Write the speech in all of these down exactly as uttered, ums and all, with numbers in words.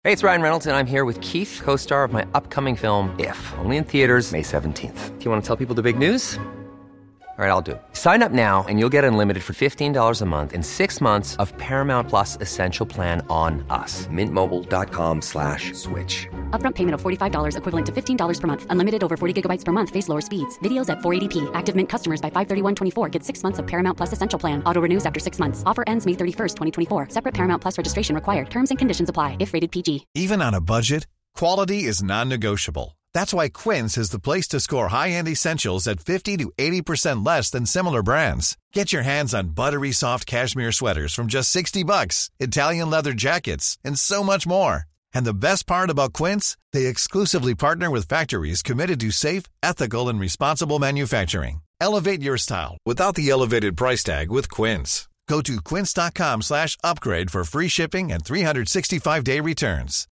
Hey, it's Ryan Reynolds, and I'm here with Keith, co-star of my upcoming film, If, only in theaters May seventeenth. Do you want to tell people the big news? All right, I'll do it. Sign up now and you'll get unlimited for fifteen dollars a month and six months of Paramount Plus Essential Plan on us. Mint Mobile dot com slash switch. Upfront payment of forty-five dollars equivalent to fifteen dollars per month. Unlimited over forty gigabytes per month. Face lower speeds. Videos at four eighty p. Active Mint customers by five thirty-one twenty-four get six months of Paramount Plus Essential Plan. Auto renews after six months. Offer ends May thirty-first, twenty twenty-four. Separate Paramount Plus registration required. Terms and conditions apply if rated P G. Even on a budget, quality is non-negotiable. That's why Quince is the place to score high-end essentials at fifty to eighty percent less than similar brands. Get your hands on buttery soft cashmere sweaters from just sixty bucks, Italian leather jackets, and so much more. And the best part about Quince, they exclusively partner with factories committed to safe, ethical, and responsible manufacturing. Elevate your style without the elevated price tag with Quince. Go to quince.com slash upgrade for free shipping and three sixty-five day returns.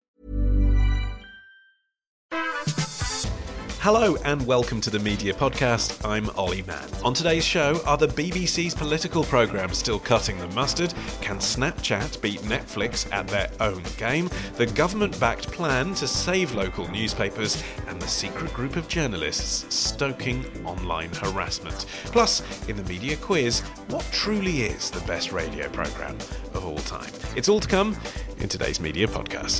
Hello and welcome to the Media Podcast. I'm Ollie Mann. On today's show, are the B B C's political programmes still cutting the mustard? Can Snapchat beat Netflix at their own game? The government-backed plan to save local newspapers and the secret group of journalists stoking online harassment. Plus, in the media quiz, what truly is the best radio programme of all time? It's all to come in today's Media Podcast.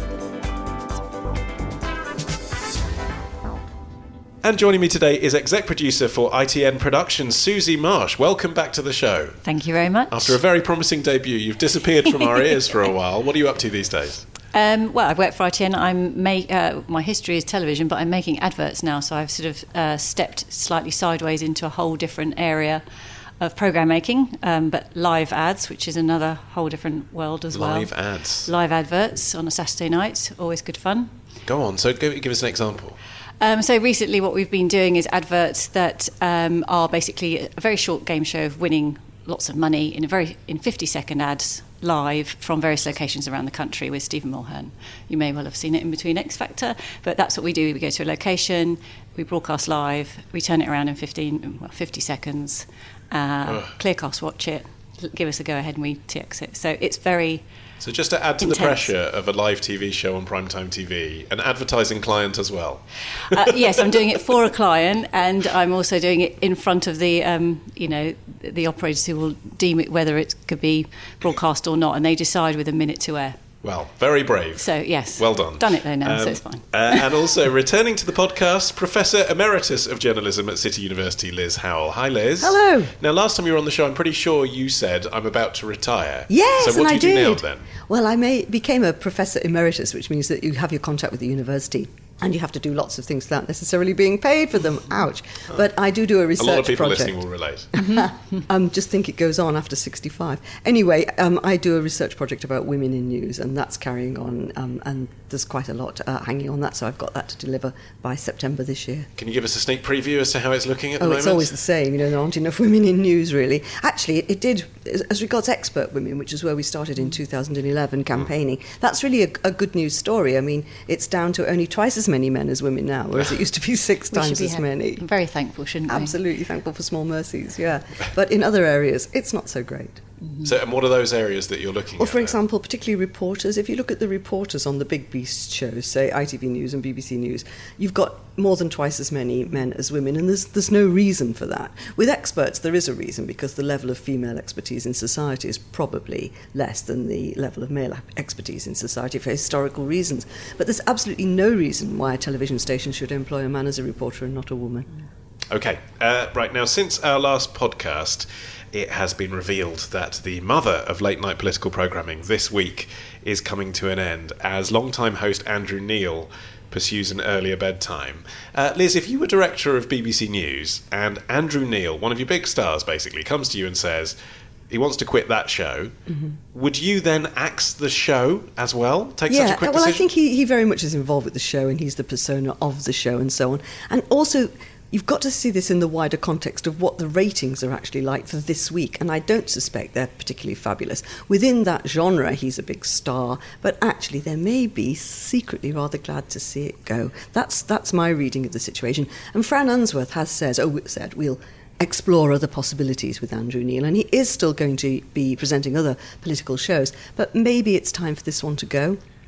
And joining me today is exec producer for I T N Productions, Susie Marsh. Welcome back to the show. Thank you very much. After a very promising debut, you've disappeared from our ears for a while. What are you up to these days? Um, well, I've worked for I T N. I'm make, uh, my history is television, but I'm making adverts now, so I've sort of uh, stepped slightly sideways into a whole different area of programme making, um, but live ads, which is another whole different world as well. Live ads. Live adverts on a Saturday night, always good fun. Go on, so give, give us an example. Um, so recently what we've been doing is adverts that um, are basically a very short game show of winning lots of money in a very in fifty second ads live from various locations around the country with Stephen Mulhern. You may well have seen it in between X Factor, but that's what we do. We go to a location, we broadcast live, we turn it around in fifteen, well, fifty seconds, uh, Clearcast watch it, give us a go ahead and we T X it. So it's very... So just to add to intense. The pressure of a live T V show on primetime T V, an advertising client as well. Uh, yes, I'm doing it for a client, and I'm also doing it in front of the, um, you know, the operators who will deem it whether it could be broadcast or not, and they decide with a minute to air. Well, very brave. So, yes. Well done. Done it though now, um, so it's fine. uh, and also returning to the podcast, Professor Emeritus of Journalism at City University, Liz Howell. Hi, Liz. Hello. Now, last time you were on the show, I'm pretty sure you said, I'm about to retire. Yes, so what and do I you do did. now, then? Well, I may, became a Professor Emeritus, which means that you have your contract with the university. And you have to do lots of things without necessarily being paid for them. Ouch. Oh. But I do do a research project. A lot of people listening will relate. um, just think it goes on after sixty-five. Anyway, um, I do a research project about women in news, and that's carrying on. Um, and there's quite a lot uh, hanging on that, so I've got that to deliver by September this year. Can you give us a sneak preview as to how it's looking at the oh, moment? It's always the same. You know, there aren't enough women in news, really. Actually, it, it did, as regards expert women, which is where we started in two thousand eleven campaigning, mm. that's really a, a good news story. I mean, it's down to only twice as many men as women now, whereas it used to be six times be as many. I'm very thankful, shouldn't we? Absolutely thankful for small mercies, yeah. But in other areas, it's not so great. Mm-hmm. So, and what are those areas that you're looking well, at? Well, for then? example, particularly reporters. If you look at the reporters on the big beast shows, say I T V News and B B C News, you've got more than twice as many men as women, and there's there's no reason for that. With experts, there is a reason, because the level of female expertise in society is probably less than the level of male expertise in society for historical reasons. But there's absolutely no reason why a television station should employ a man as a reporter and not a woman. Okay, uh, right, now since our last podcast, it has been revealed that the mother of late-night political programming this week is coming to an end as long-time host Andrew Neil pursues an earlier bedtime. Uh, Liz, if you were director of B B C News and Andrew Neil, one of your big stars basically, comes to you and says he wants to quit that show, mm-hmm. would you then axe the show as well? Take yeah, such a quick well, decision? I think he, he very much is involved with the show, and he's the persona of the show and so on. And also, you've got to see this in the wider context of what the ratings are actually like for this week, and I don't suspect they're particularly fabulous. Within that genre, he's a big star, but actually they may be secretly rather glad to see it go. That's that's my reading of the situation. And Fran Unsworth has said, oh, said we'll explore other possibilities with Andrew Neil, and he is still going to be presenting other political shows, but maybe it's time for this one to go.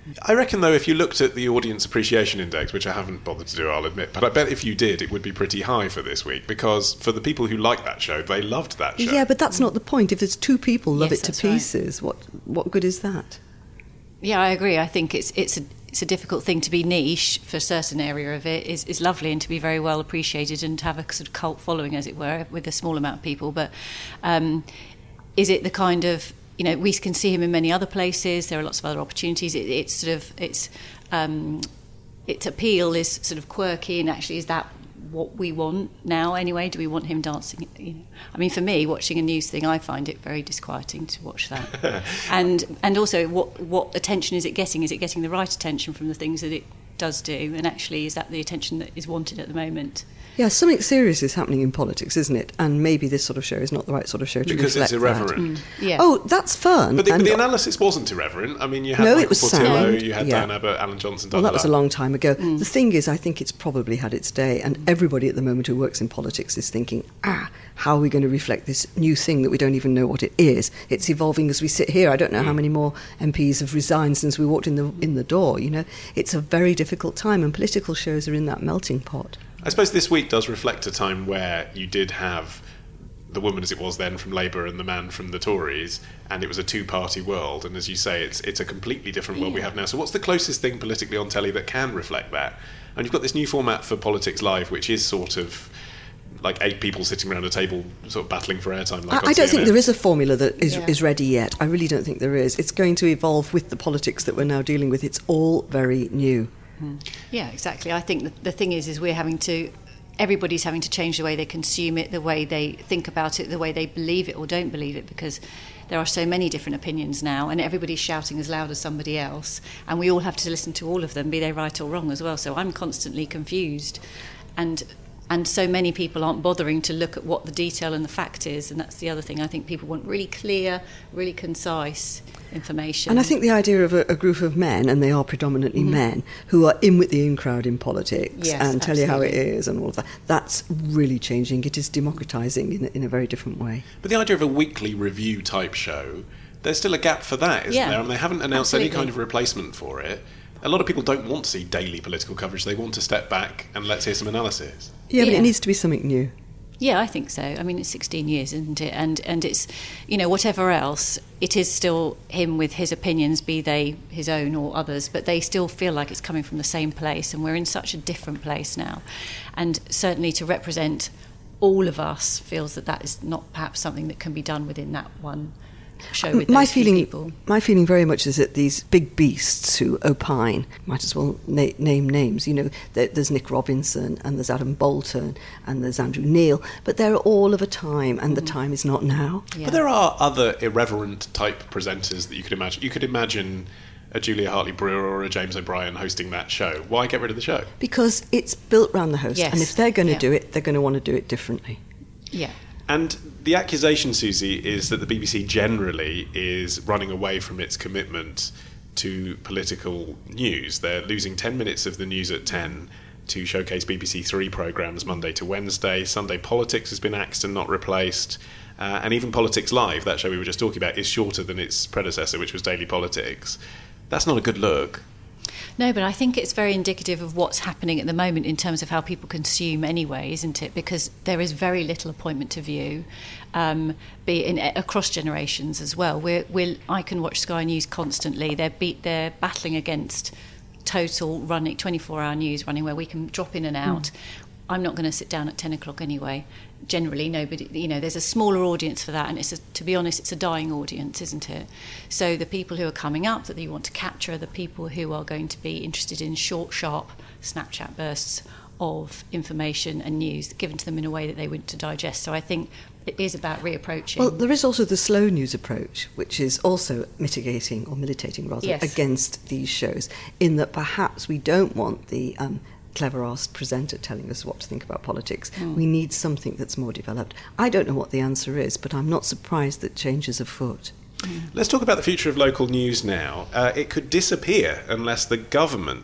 I reckon, though, if you looked at the Audience Appreciation Index, which I haven't bothered to do, I'll admit, but I bet if you did, it would be pretty high for this week, because for the people who like that show, they loved that show. Yeah, but that's not the point. If there's two people love Yes, it to that's right. pieces, what what good is that? Yeah, I agree. I think it's it's a it's a difficult thing to be niche for a certain area of it. is is lovely and to be very well appreciated and to have a sort of cult following, as it were, with a small amount of people. But um, is it the kind of, you know, we can see him in many other places. There are lots of other opportunities. It, it's sort of its um, its appeal is sort of quirky, and actually, is that what we want now? Anyway, do we want him dancing? You know, I mean, for me, watching a news thing, I find it very disquieting to watch that. and and also, what what attention is it getting? Is it getting the right attention from the things that it does do? And actually, is that the attention that is wanted at the moment? Yeah, something serious is happening in politics, isn't it? And maybe this sort of show is not the right sort of show to Because reflect it's irreverent. that. Yeah. Oh, that's fun. But the, And- but the analysis wasn't irreverent. I mean, you had No, it Michael was Portillo, sound. you had Yeah. Dan Abbott, Alan Johnson, da, Well, da, that was da. a long time ago. The thing is, I think it's probably had its day, and everybody at the moment who works in politics is thinking, ah, how are we going to reflect this new thing that we don't even know what it is? It's evolving as we sit here. I don't know how many more M Ps have resigned since we walked in the in the door. You know, it's a very difficult time, and political shows are in that melting pot. I suppose this week does reflect a time where you did have the woman, as it was then, from Labour and the man from the Tories, and it was a two-party world. And as you say, it's it's a completely different world we have now. So what's the closest thing politically on telly that can reflect that? And you've got this new format for Politics Live, which is sort of like eight people sitting around a table sort of battling for airtime. Like I, on I don't C N N. think there is a formula that is, Yeah. is ready yet. I really don't think there is. It's going to evolve with the politics that we're now dealing with. It's all very new. Yeah, exactly. I think the, the thing is, is we're having to, everybody's having to change the way they consume it, the way they think about it, the way they believe it or don't believe it, because there are so many different opinions now, and everybody's shouting as loud as somebody else, and we all have to listen to all of them, be they right or wrong as well. So I'm constantly confused, and and so many people aren't bothering to look at what the detail and the fact is, and that's the other thing. I think people want really clear, really concise information. And I think the idea of a, a group of men, and they are predominantly men, who are in with the in crowd in politics Yes, and tell you how it absolutely. is and all of that, that's really changing. It is democratising in a, in a very different way. But the idea of a weekly review type show, there's still a gap for that, isn't Yeah, there? And they haven't announced any absolutely. kind of replacement for it. A lot of people don't want to see daily political coverage. They want to step back and let's hear some analysis. Yeah, but Yeah. it needs to be something new. Yeah, I think so. I mean, it's sixteen years, isn't it? And and it's, you know, whatever else, it is still him with his opinions, be they his own or others, but they still feel like it's coming from the same place, and we're in such a different place now. And certainly to represent all of us feels that that is not perhaps something that can be done within that one show with my those few feeling, people. my feeling very much is that these big beasts who opine, might as well na- name names. You know, there, there's Nick Robinson and there's Adam Bolton and there's Andrew Neil, but they're all of a time, and the time is not now. Yeah. But there are other irreverent type presenters that you could imagine. You could imagine a Julia Hartley-Brewer or a James O'Brien hosting that show. Why get rid of the show? Because it's built round the host, Yes. and if they're going to Yeah. do it, they're going to want to do it differently. Yeah. And the accusation, Susie, is that the B B C generally is running away from its commitment to political news. They're losing ten minutes of the news at ten to showcase B B C Three programmes Monday to Wednesday. Sunday Politics has been axed and not replaced. Uh, and even Politics Live, that show we were just talking about, is shorter than its predecessor, which was Daily Politics. That's not a good look. No, but I think it's very indicative of what's happening at the moment in terms of how people consume anyway, isn't it? Because there is very little appointment to view, um, be in across generations as well. We're, we're, I can watch Sky News constantly. They're beat, they're battling against total running twenty-four hour news running where we can drop in and out. Mm. I'm not going to sit down at ten o'clock anyway. Generally, nobody, you know, there's a smaller audience for that, and it's a, to be honest, it's a dying audience, isn't it? So the people who are coming up that you want to capture are the people who are going to be interested in short, sharp Snapchat bursts of information and news given to them in a way that they want to digest. So I think it is about reapproaching. Well, there is also the slow news approach, which is also mitigating or militating rather Yes. against these shows, in that perhaps we don't want the um, clever-ass presenter telling us what to think about politics. Mm. We need something that's more developed. I don't know what the answer is, but I'm not surprised that change is afoot. Let's talk about the future of local news now. Uh, it could disappear unless the government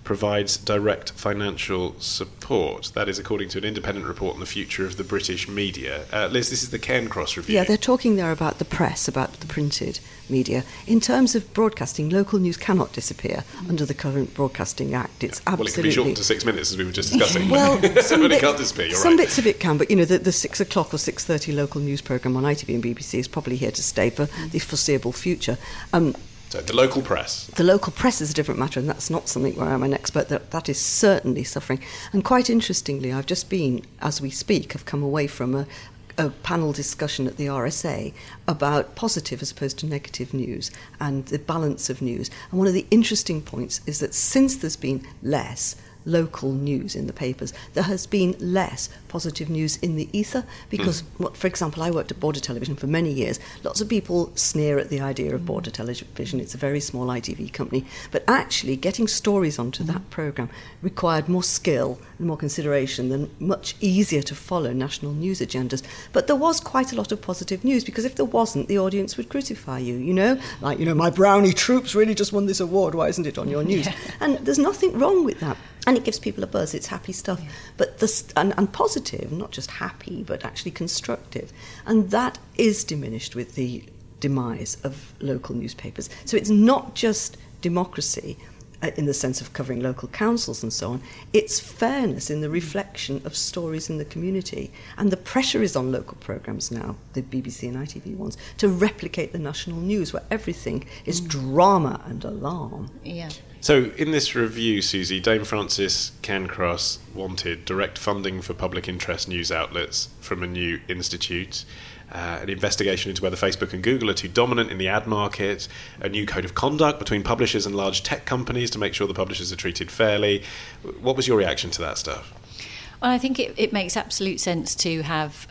provides direct financial support. That is according to an independent report on the future of the British media. Uh, Liz, this is the Cairncross review. Yeah, they're talking there about the press, about the printed media. In terms of broadcasting, local news cannot disappear under the current Broadcasting Act. It's yeah. absolutely... Well, it can be shortened to six minutes, as we were just discussing. Well, some, but bit, it can't disappear, you're some right. bits of it can, but, you know, the, the six o'clock or six thirty local news programme on I T V and B B C is probably here to stay for the foreseeable future. Um, So the local press. The local press is a different matter, and that's not something where I'm an expert. That, that is certainly suffering. And quite interestingly, I've just been, as we speak, I've come away from a, a panel discussion at the R S A about positive as opposed to negative news and the balance of news. And one of the interesting points is that since there's been less local news in the papers, there has been less positive news in the ether because, mm. what, for example, I worked at Border Television for many years. Lots of people sneer at the idea of Border Television. It's a very small I T V company. But actually getting stories onto mm. that programme required more skill and more consideration than much easier to follow national news agendas. But there was quite a lot of positive news because if there wasn't, the audience would crucify you, you know? Like, you know, my Brownie troops really just won this award. Why isn't it on your news? Yeah. And there's nothing wrong with that. And it gives people a buzz. It's happy stuff. Yeah. But this, and, and positive, not just happy, but actually constructive. And that is diminished with the demise of local newspapers. So it's not just democracy uh, in the sense of covering local councils and so on. It's fairness in the reflection of stories in the community. And the pressure is on local programmes now, the B B C and I T V ones, to replicate the national news where everything is mm. drama and alarm. Yeah. So, in this review, Susie, Dame Frances Cairncross wanted direct funding for public interest news outlets from a new institute, uh, an investigation into whether Facebook and Google are too dominant in the ad market, a new code of conduct between publishers and large tech companies to make sure the publishers are treated fairly. What was your reaction to that stuff? Well, I think it, it makes absolute sense to have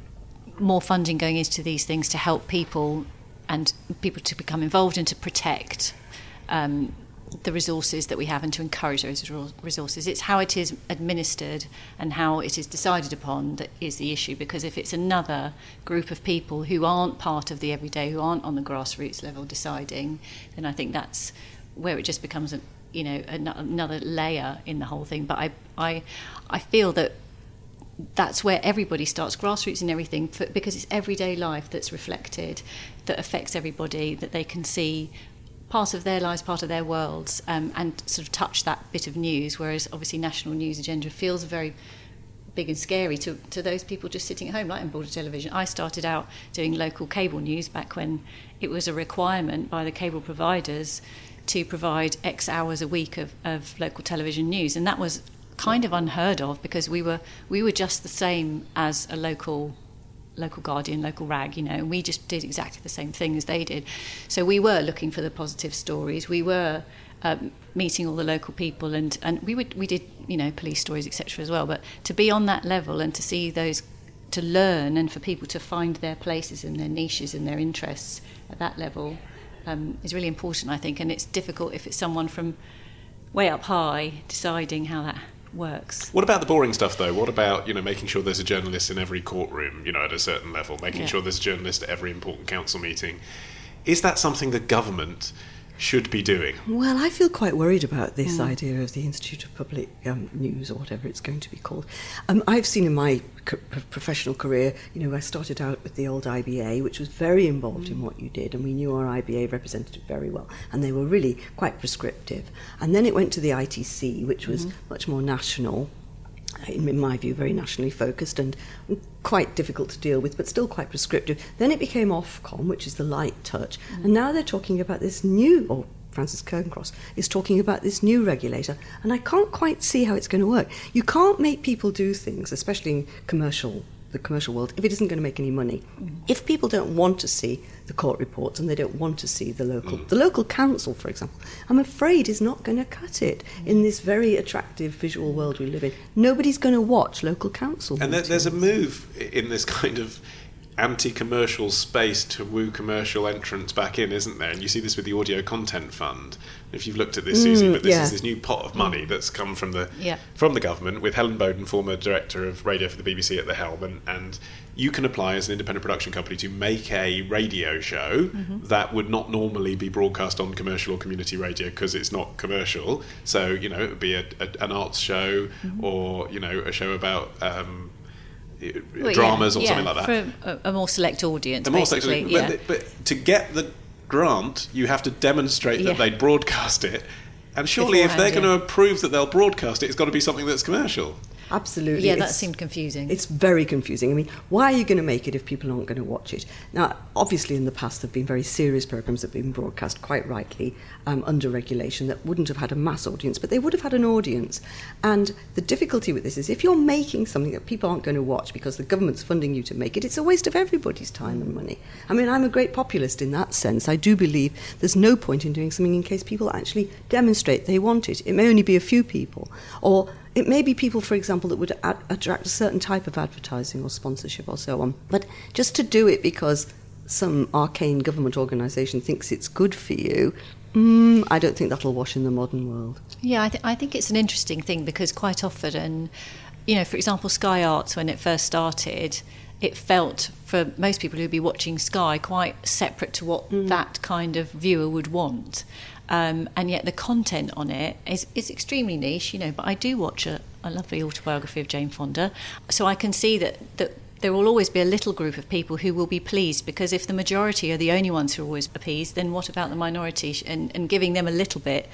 more funding going into these things to help people and people to become involved and to protect um, the resources that we have and to encourage those resources. It's how it is administered and how it is decided upon that is the issue, because if it's another group of people who aren't part of the everyday, who aren't on the grassroots level deciding, then I think that's where it just becomes a, you know, another layer in the whole thing. But I I I feel that that's where everybody starts, grassroots and everything, for, because it's everyday life that's reflected, that affects everybody, that they can see part of their lives, part of their worlds, um, and sort of touch that bit of news, whereas obviously national news agenda feels very big and scary to, to those people just sitting at home, like in Border Television. I started out doing local cable news back when it was a requirement by the cable providers to provide X hours a week of, of local television news, and that was kind of unheard of because we were we were just the same as a local local Guardian, local Rag, you know, and we just did exactly the same thing as they did. So we were looking for the positive stories. We were um, meeting all the local people, and, and we would we did, you know, police stories, et cetera as well. But to be on that level and to see those, to learn, and for people to find their places and their niches and their interests at that level um, is really important, I think. And it's difficult if it's someone from way up high deciding how that works. What about the boring stuff, though? What about, you know, making sure there's a journalist in every courtroom, you know, at a certain level, making yeah. sure there's a journalist at every important council meeting? Is that something the government should be doing? Well, I feel quite worried about this mm. idea of the Institute of Public um, News, or whatever it's going to be called. Um, I've seen in my co- professional career, you know, I started out with the old I B A, which was very involved mm. in what you did, and we knew our I B A representative very well, and they were really quite prescriptive. And then it went to the I T C, which was mm. much more national, in my view, very nationally focused and quite difficult to deal with, but still quite prescriptive. Then it became Ofcom, which is the light touch, mm. and now they're talking about this new, or Frances Cairncross is talking about this new regulator, and I can't quite see how it's going to work. You can't make people do things, especially in commercial the commercial world, if it isn't going to make any money. Mm. If people don't want to see the court reports and they don't want to see the local mm. the local council, for example, I'm afraid is not going to cut it mm. in this very attractive visual world we live in. Nobody's going to watch local council. And there, there's a move in this kind of anti-commercial space to woo commercial entrants back in, isn't there? And you see this with the Audio Content Fund. If you've looked at this, Susie, Mm, but this yeah. is this new pot of money that's come from the Yeah. from the government, with Helen Bowden, former director of radio for the B B C, at the helm, and, and you can apply as an independent production company to make a radio show Mm-hmm. that would not normally be broadcast on commercial or community radio because it's not commercial. So, you know, it would be a, a, an arts show Mm-hmm. or, you know, a show about um, Well, dramas yeah, or yeah, something like that. For a, a more select audience, The more basically. sexually, yeah. but, but to get the grant, you have to demonstrate that Yeah. they'd broadcast it. And surely, if they're Beforehand, going yeah. to prove that they'll broadcast it, it's got to be something that's commercial. Absolutely. Yeah, that It's- seemed confusing. It's very confusing. I mean, why are you going to make it if people aren't going to watch it? Now, obviously, in the past, there have been very serious programmes that have been broadcast, quite rightly, um, under regulation that wouldn't have had a mass audience, but they would have had an audience. And the difficulty with this is if you're making something that people aren't going to watch because the government's funding you to make it, it's a waste of everybody's time and money. I mean, I'm a great populist in that sense. I do believe there's no point in doing something in case people actually demonstrate they want it. It may only be a few people, or it may be people, for example, that would ad- attract a certain type of advertising or sponsorship or so on. But just to do it because some arcane government organisation thinks it's good for you, mm, I don't think that'll wash in the modern world. Yeah, I, th- I think it's an interesting thing because quite often, and you know, for example, Sky Arts, when it first started, it felt for most people who'd be watching Sky quite separate to what mm. that kind of viewer would want. Um, and yet the content on it is, is extremely niche, you know, but I do watch a, a lovely autobiography of Jane Fonda. So I can see that, that there will always be a little group of people who will be pleased, because if the majority are the only ones who are always appeased, then what about the minority? And, and giving them a little bit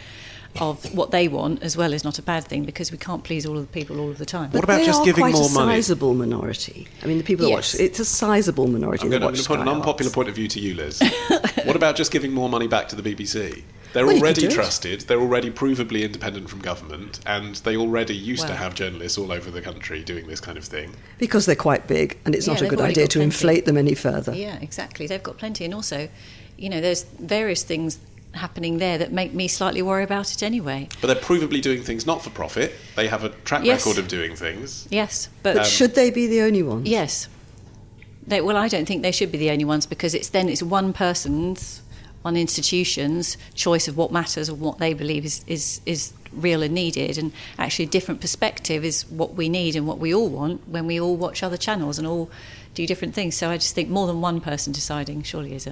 of what they want as well is not a bad thing, because we can't please all of the people all of the time. But What about they just are giving quite more a money? sizable minority. I mean, the people Yes. that watch, it's a sizable minority I'm that going to watch put an Sky unpopular Arts. point of view to you, Liz. What about just giving more money back to the B B C? They're Well, you could already do it. trusted, they're already provably independent from government, and they already used to Well. have journalists all over the country doing this kind of thing. Because they're quite big, and it's Yeah, not a they've good already idea got to plenty. inflate them any further. Yeah, exactly. They've got plenty. And also, you know, there's various things happening there that make me slightly worry about it anyway. But they're provably doing things not for profit. They have a track Yes. record of doing things. Yes, but... But should they be the only ones? Yes. They, well, I don't think they should be the only ones, because it's then it's one person's, one institution's choice of what matters or what they believe is, is, is real and needed. And actually a different perspective is what we need and what we all want when we all watch other channels and all do different things. So I just think more than one person deciding surely is a...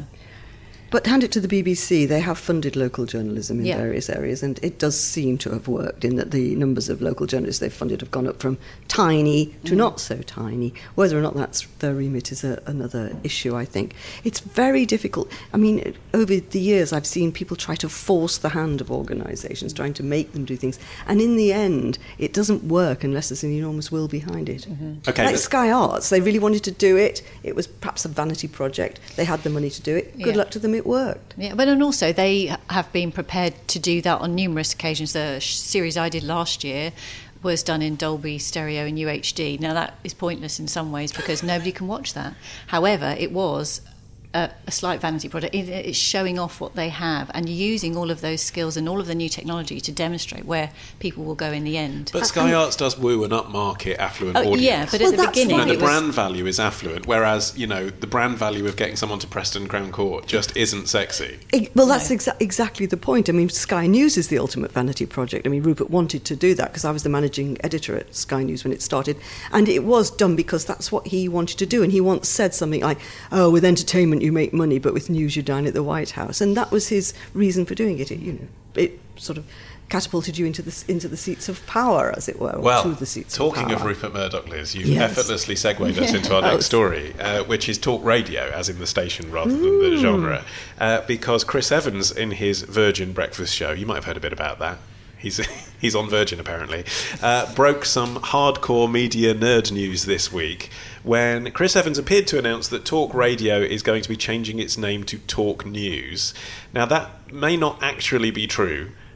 But hand it to the B B C, they have funded local journalism in Yeah. various areas, and it does seem to have worked in that the numbers of local journalists they've funded have gone up from tiny to Mm. not so tiny. Whether or not that's their remit is a, another issue, I think. It's very difficult. I mean, over the years I've seen people try to force the hand of organisations, trying to make them do things, and in the end it doesn't work unless there's an enormous will behind it. Mm-hmm. Okay, like but- Sky Arts, they really wanted to do it. It was perhaps a vanity project. They had the money to do it. Good Yeah. luck to them, it worked. Yeah, but and also they have been prepared to do that on numerous occasions. The sh- series I did last year was done in Dolby Stereo and U H D. Now that is pointless in some ways because nobody can watch that. However, it was a, a slight vanity project. It, it's showing off what they have and using all of those skills and all of the new technology to demonstrate where people will go in the end. But Sky Arts does woo an upmarket, affluent Oh, audience. yeah, but Well, at the that's beginning You know, fine. the it was... brand value is affluent, whereas, you know, the brand value of getting someone to Preston Crown Court just isn't sexy. It- well, that's exa- exactly the point. I mean, Sky News is the ultimate vanity project. I mean, Rupert wanted to do that because I was the managing editor at Sky News when it started, and it was done because that's what he wanted to do. And he once said something like, "Oh, with entertainment you make money, but with news you dine at the White House," and that was his reason for doing it. It, you know, it sort of catapulted you into the into the seats of power, as it were, or Well, to the seats talking of of power. Rupert Murdoch, Liz, you've Yes. effortlessly segued us into our That next was- story, uh, which is talk radio, as in the station rather than the genre. Uh, because Chris Evans, in his Virgin breakfast show, you might have heard a bit about that. He's he's on Virgin apparently. Uh, broke some hardcore media nerd news this week when Chris Evans appeared to announce that Talk Radio is going to be changing its name to Talk News. Now that may not actually be true.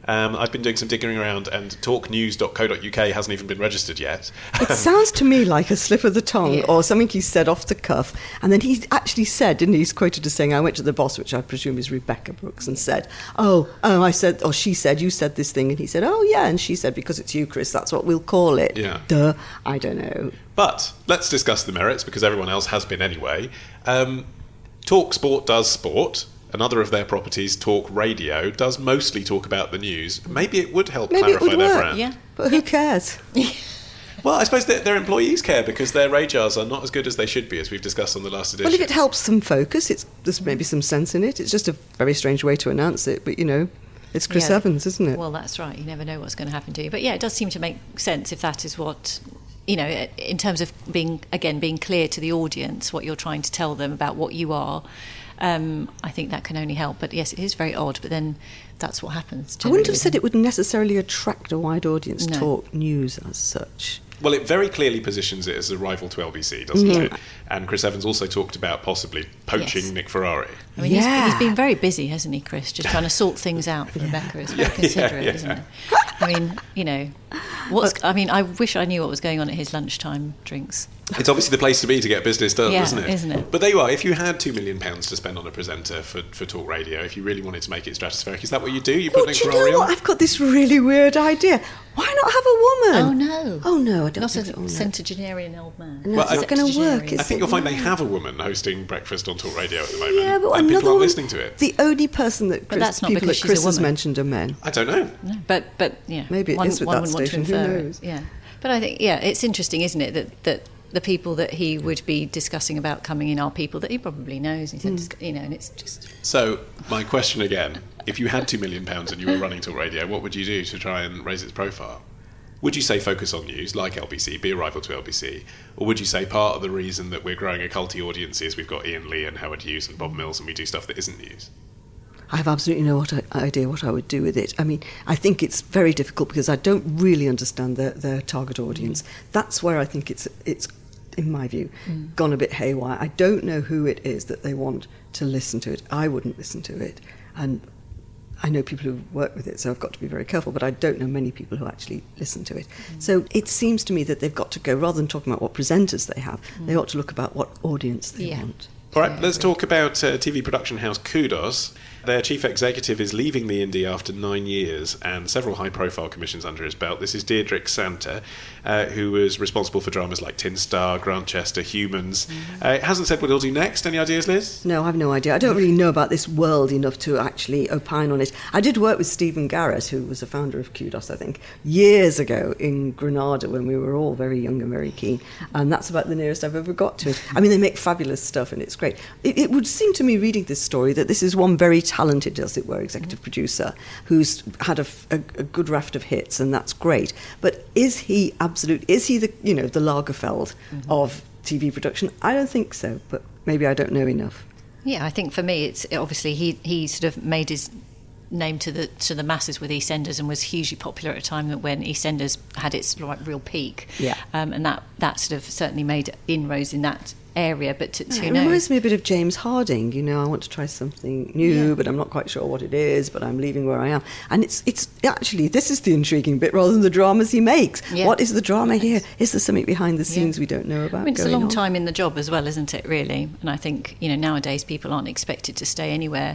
Um, I've been doing some digging around, and talk news dot co dot uk hasn't even been registered yet. It sounds to me like a slip of the tongue Yeah. or something he said off the cuff. And then he actually said, didn't he? He's quoted as saying, I went to the boss, which I presume is Rebecca Brooks, and said, oh, oh, I said, or she said, you said this thing. And he said, oh, yeah. And she said, because it's you, Chris, that's what we'll call it. Yeah. Duh. I don't know. But let's discuss the merits, because everyone else has been anyway. Um, Talk Sport does sport. Another of their properties, Talk Radio, does mostly talk about the news. Maybe it would help Maybe it clarify would their work. brand. Yeah. But who cares? Well, I suppose their, their employees care, because their radars are not as good as they should be, as we've discussed on the last edition. Well, if it helps them focus, it's, there's maybe some sense in it. It's just a very strange way to announce it, but, you know, it's Chris Yeah. Evans, isn't it? Well, that's right. You never know what's going to happen to you. But yeah, it does seem to make sense if that is what, you know, in terms of being, again, being clear to the audience what you're trying to tell them about what you are. Um, I think that can only help. But yes, it is very odd, but then that's what happens. I wouldn't have generally. said it would necessarily attract a wide audience, No. talk news as such. Well, it very clearly positions it as a rival to L B C, doesn't it? And Chris Evans also talked about possibly poaching Yes. Nick Ferrari. I mean, Yeah. he's, he's been very busy, hasn't he, Chris? Just trying to sort things out for Rebecca. It's very Yeah, considerate, yeah, isn't yeah. it? I mean, you know, what's? I mean, I wish I knew what was going on at his lunchtime drinks. It's obviously the place to be to get business done, Yeah, isn't it? isn't it? But there you are. If you had two million pounds to spend on a presenter for, for Talk Radio, if you really wanted to make it stratospheric, is that what you do? You put Oh, Nick do you Ferrari know on? what? I've got this really weird idea. Why not have a Oh woman? no! Oh, no, I don't Not think a so. Oh, no. centenarian old man. No, Well, it's I- not going to work. I is I think it? you'll find they No. have a woman hosting breakfast on Talk Radio at the moment. Yeah, but and another people aren't one, listening to it. The only person that Chris, that's not people because that she's a Chris has woman. mentioned are men. I don't know. No, but but yeah, Maybe it one, is with one that would want to station, who infer it, knows? Yeah, but I think yeah, it's interesting, isn't it, that that the people that he would be discussing about coming in are people that he probably knows. He said, Hmm. you know, and it's just So, my question again, if you had two million pounds and you were running Talk Radio, what would you do to try and raise its profile? Would you say focus on news, like L B C, be a rival to L B C? Or would you say part of the reason that we're growing a culty audience is we've got Ian Lee and Howard Hughes and Bob Mills and we do stuff that isn't news? I have absolutely no what I, idea what I would do with it. I mean, I think it's very difficult because I don't really understand their, their target audience. That's where I think it's, it's in my view, mm. gone a bit haywire. I don't know who it is that they want to listen to it. I wouldn't listen to it. And I know people who work with it, so I've got to be very careful, but I don't know many people who actually listen to it. Mm. So it seems to me that they've got to go, rather than talking about what presenters they have, mm. they ought to look about what audience they yeah. want. All right, let's talk about uh, T V production house Kudos. Their chief executive is leaving the Indie after nine years and several high-profile commissions under his belt. This is Deirdre Santa, uh, who was responsible for dramas like Tin Star, Grantchester, Humans. Mm-hmm. Uh, it hasn't said what it'll do next. Any ideas, Liz? No, I have no idea. I don't really know about this world enough to actually opine on it. I did work with Stephen Garrett, who was a founder of Kudos, I think, years ago in Granada when we were all very young and very keen. And that's about the nearest I've ever got to it. I mean, they make fabulous stuff and it's great. It, it would seem to me, reading this story, that this is one very talented, as it were, executive producer who's had a, a, a good raft of hits, and that's great. But is he absolute? Is he the you know the Lagerfeld mm-hmm. of T V production? I don't think so, but maybe I don't know enough. Yeah, I think for me, it's obviously he he sort of made his name to the to the masses with EastEnders and was hugely popular at a time when EastEnders had its like real peak. Yeah, um, and that that sort of certainly made inroads in that area, but to, to yeah, it know. reminds me a bit of James Harding. You know, I want to try something new, Yeah. but I'm not quite sure what it is. But I'm leaving where I am, and it's it's actually this is the intriguing bit rather than the dramas he makes. Yeah. What is the drama here? Is there something behind the scenes Yeah. we don't know about? I mean, it's a going long on? time in the job as well, isn't it? Really, and I think you know nowadays people aren't expected to stay anywhere.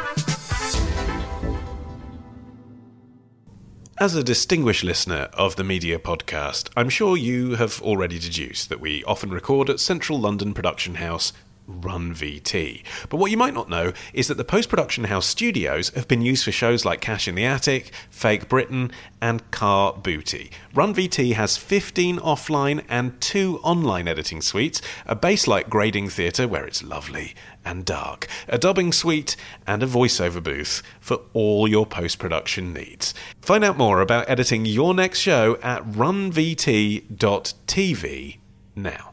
As a distinguished listener of the Media Podcast, I'm sure you have already deduced that we often record at Central London production house Run V T. But what you might not know is that the post-production house studios have been used for shows like Cash in the Attic, Fake Britain and Car Booty. Run V T has fifteen offline and two online editing suites, a base-like grading theatre where it's lovely and dark, a dubbing suite and a voiceover booth for all your post-production needs. Find out more about editing your next show at run v t dot t v now.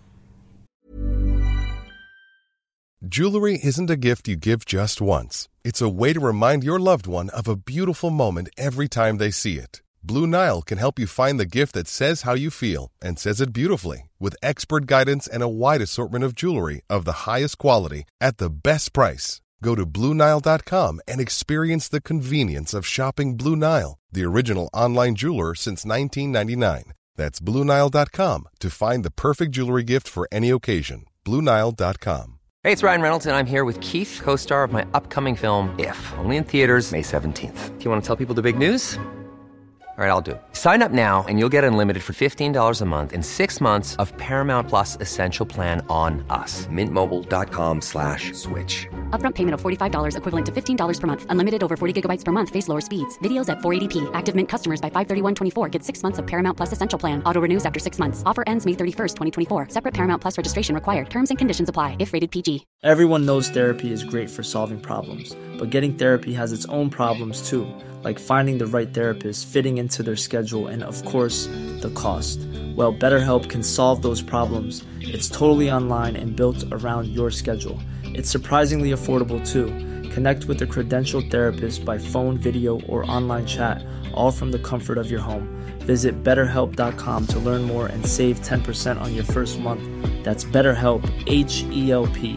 Jewelry isn't a gift you give just once. It's a way to remind your loved one of a beautiful moment every time they see it. Blue Nile can help you find the gift that says how you feel and says it beautifully, with expert guidance and a wide assortment of jewelry of the highest quality at the best price. Go to Blue Nile dot com and experience the convenience of shopping Blue Nile, the original online jeweler since nineteen ninety-nine. That's Blue Nile dot com to find the perfect jewelry gift for any occasion. Blue Nile dot com. Hey, it's Ryan Reynolds, and I'm here with Keith, co-star of my upcoming film, If, only in theaters May seventeenth. Do you want to tell people the big news? All right, I'll do it. Sign up now and you'll get unlimited for fifteen dollars a month and six months of Paramount Plus Essential Plan on us. Mint Mobile dot com slash switch. Upfront payment of forty-five dollars equivalent to fifteen dollars per month. Unlimited over forty gigabytes per month. Face lower speeds. Videos at four eighty p. Active Mint customers by five thirty-one twenty-four get six months of Paramount Plus Essential Plan. Auto renews after six months. Offer ends May thirty-first, twenty twenty-four. Separate Paramount Plus registration required. Terms and conditions apply if rated P G. Everyone knows therapy is great for solving problems, but getting therapy has its own problems too, like finding the right therapist, fitting into their schedule, and of course, the cost. Well, BetterHelp can solve those problems. It's totally online and built around your schedule. It's surprisingly affordable too. Connect with a credentialed therapist by phone, video, or online chat, all from the comfort of your home. Visit better help dot com to learn more and save ten percent on your first month. That's BetterHelp, H E L P.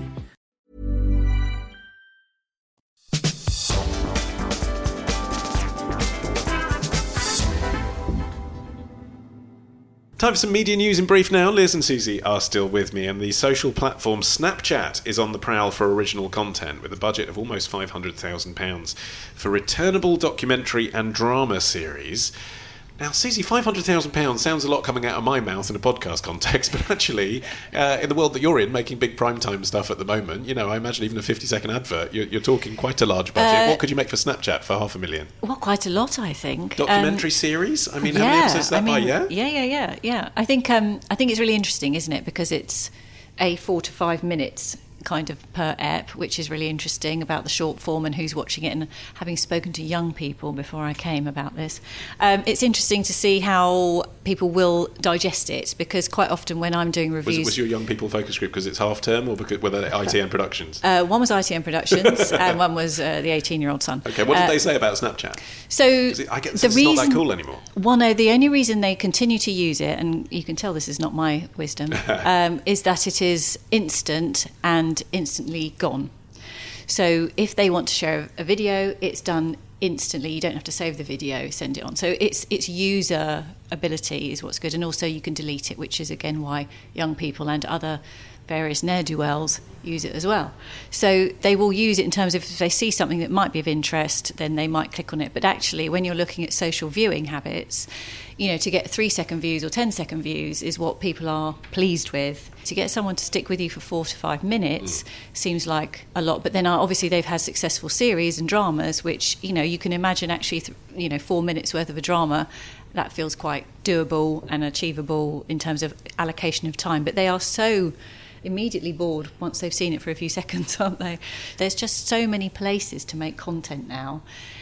Time for some media news in brief now. Liz and Susie are still with me, and the social platform Snapchat is on the prowl for original content with a budget of almost five hundred thousand pounds for returnable documentary and drama series. Now, Susie, five hundred thousand pounds sounds a lot coming out of my mouth in a podcast context, but actually, uh, in the world that you're in, making big primetime stuff at the moment, you know, I imagine even a fifty-second advert, you're, you're talking quite a large budget. Uh, what could you make for Snapchat for half a million? Well, quite a lot, I think. Documentary um, series? I mean, yeah, how many episodes is that I mean, by, yeah? Yeah, yeah, yeah, yeah. I think, um, I think it's really interesting, isn't it? Because it's a four to five minutes kind of per ep, which is really interesting about the short form and who's watching it. And having spoken to young people before I came about this, um, it's interesting to see how people will digest it, because quite often when I'm doing reviews... Was, was your young people focus group because it's half term, or because were they I T N Productions? Uh, one was I T N Productions and one was uh, the eighteen-year-old son. Okay, what did uh, they say about Snapchat? So it, I guess the it's reason, not that cool anymore. Well, no, the only reason they continue to use it, and you can tell this is not my wisdom, um, is that it is instant and instantly gone. So if they want to share a video, it's done instantly. You don't have to save the video, send it on. So it's it's user ability is what's good, and also you can delete it, which is again why young people and other various ne'er-do-wells use it as well. So they will use it in terms of if they see something that might be of interest, then they might click on it. But actually, when you're looking at social viewing habits, you know, to get three second views or ten second views is what people are pleased with. To get someone to stick with you for four to five minutes mm. seems like a lot. But then obviously they've had successful series and dramas, which, you know, you can imagine actually, th- you know, four minutes worth of a drama, that feels quite doable and achievable in terms of allocation of time. But they are so immediately bored once they've seen it for a few seconds, aren't they? There's just so many places to make content now.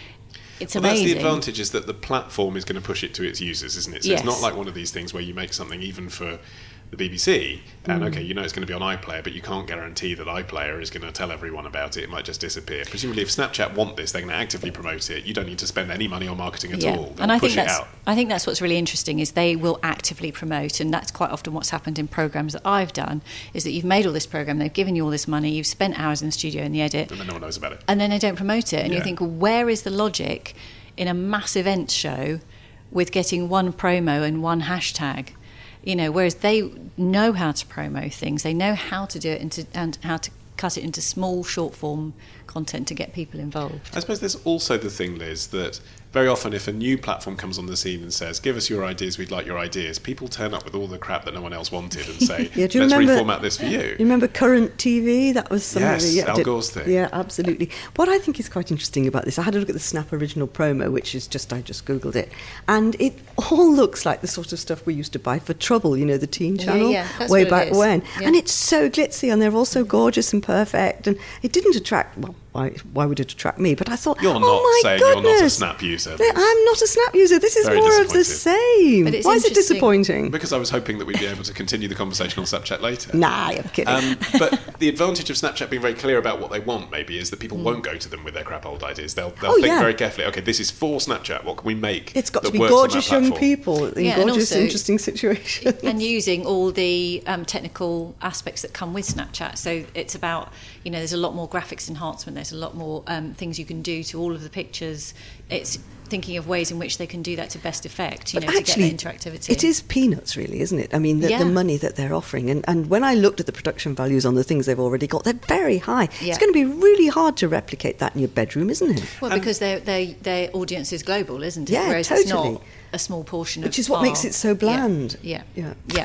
It's well, amazing. That's the advantage, is that the platform is going to push it to its users, isn't it? So yes. It's not like one of these things where you make something even for the B B C, and mm. okay, you know it's going to be on iPlayer, but you can't guarantee that iPlayer is going to tell everyone about it. It might just disappear. Presumably, if Snapchat want this, they're going to actively promote it. You don't need to spend any money on marketing at yeah. all. They'll and I push think that's it out. I think that's what's really interesting, is they will actively promote, and that's quite often what's happened in programs that I've done, is that you've made all this program, they've given you all this money, you've spent hours in the studio in the edit, and then no one knows about it, and then they don't promote it, and yeah. you think, well, where is the logic in a mass event show with getting one promo and one hashtag? You know, whereas they know how to promo things, they know how to do it into, and how to cut it into small, short form content to get people involved. I suppose there's also the thing, Liz, that very often if a new platform comes on the scene and says, give us your ideas, we'd like your ideas, people turn up with all the crap that no one else wanted and say, yeah, do you let's remember, reformat this for you. You remember Current T V? That was something. Yes, yeah, Al did, Gore's thing. Yeah, absolutely. What I think is quite interesting about this, I had a look at the Snap original promo, which is just, I just Googled it, and it all looks like the sort of stuff we used to buy for Trouble, you know, the teen channel, yeah, yeah, that's way what back it is. when. Yeah. And it's so glitzy, and they're all so gorgeous and perfect, and it didn't attract, well, why, why would it attract me? But I thought, you're oh not my saying goodness, you're not a Snap user. I'm not a Snap user. This is Very more of the same. But it's Why is it interesting. disappointing? Because I was hoping that we'd be able to continue the conversation on Snapchat later. Nah, you're kidding. Um, but the advantage of Snapchat being very clear about what they want, maybe, is that people Mm. won't go to them with their crap old ideas. They'll, they'll Oh, think yeah. very carefully, okay, this is for Snapchat, what can we make It's got that to be works on gorgeous that young platform? people in Yeah, and gorgeous, also- interesting situations. And using all the um, technical aspects that come with Snapchat. So it's about, you know, there's a lot more graphics enhancement There's a lot more um, things you can do to all of the pictures. It's thinking of ways in which they can do that to best effect, you but know, actually, to get the interactivity. It is peanuts, really, isn't it? I mean, the, yeah. the money that they're offering. And, and when I looked at the production values on the things they've already got, they're very high. Yeah. It's going to be really hard to replicate that in your bedroom, isn't it? Well, Um, because their their their audience is global, isn't it? Yeah, Whereas totally. it's not a small portion of Which is what our- makes it so bland. Yeah, Yeah. yeah,